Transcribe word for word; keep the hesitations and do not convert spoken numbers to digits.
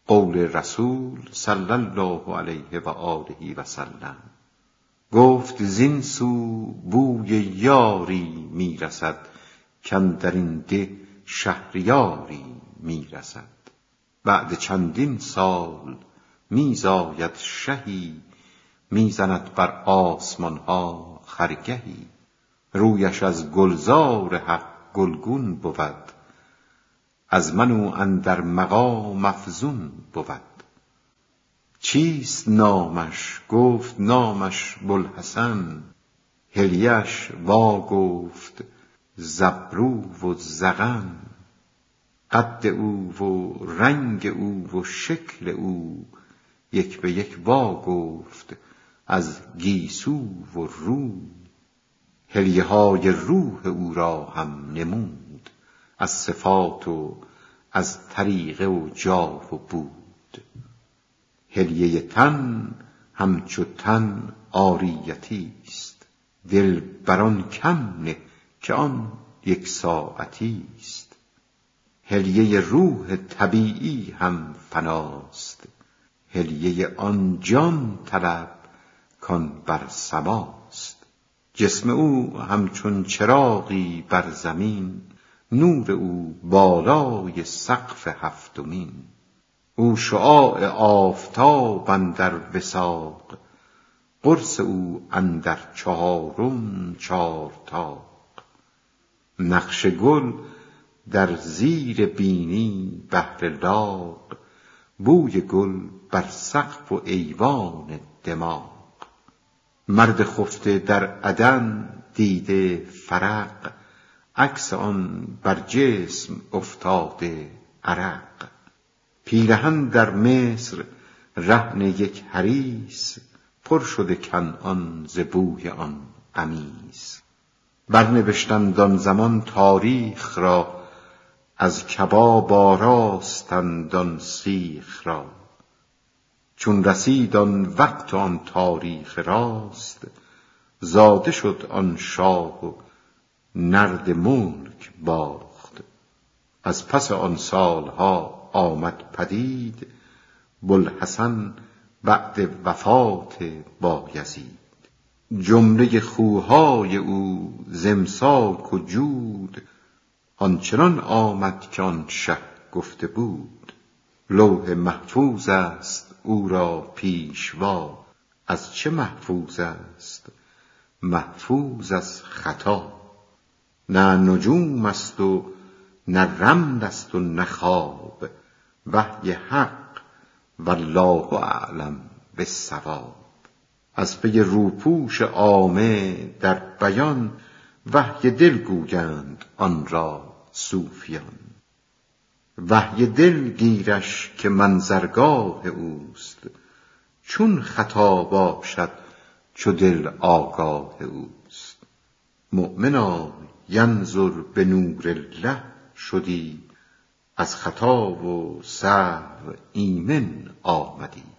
قول رسول صلی الله علیه و آله و سلم. گفت زین سو بوی یاری میرسد، کاندر این ده شهریاری میرسد. بعد چندین سال میزاید شهی، میزند بر آسمان ها خرگهی. رویش از گلزار حق گلگون بود، از من او اندر مقام افزون بود. چیست نامش؟ گفت نامش بوالحسن. حلیه‌اش وا گفت زابرو و ذقن. قد او و رنگ او و شکل او، یک به یک وا گفت از گیسو و روی. حلیه های روح او را هم نمود، از صفات و از طریقه و جا و بود. حلیه تن همچو تن عاریتی است، دل بر آن کم نه که آن یک ساعتی است. حلیه روح طبیعی هم فناست، حلیه آن جان طلب کان بر سماست. جسم او همچون چراغی بر زمین، نور او بالای سقف هفتمین. او شعاع آفتاب اندر وثاق، قرص او اندر چهارم چارتاق. نقش گل در زیر بینی بهر لاغ، بوی گل بر سقف و ایوان دماغ. مرد خفته در عدن دیده فرق، عکس آن بر جسم افتاده عرق. پیرهن در مصر رهن یک حریص، پر شده کنعان ز بوی آن قمیص. برنوشتند آن زمان تاریخ را، از کباب آراستند آن سیخ را. چون رسید آن وقت آن تاریخ راست، زاده شد آن شاه و نرد ملک باخت. از پس آن سالها آمد پدید، بوالحسن بعد وفات بایزید. جمله خوهای او ز امساک و جود، آنچنان آمد که آن شه گفته بود. لوح محفوظ است او را پیشوا، از چه محفوظ است؟ محفوظ از خطا. نه نجوم است و نه رمل است و نه خواب، وحی حق والله اعلم بالصواب. از پی روپوش عامه در بیان، وحی دل گویند آن را صوفیان. وحی دل گیرش که منظرگاه اوست، چون خطا باشد چو دل آگاه اوست. مؤمنا ینظر به نور الله شدی، از خطا و سهو ایمن آمدی.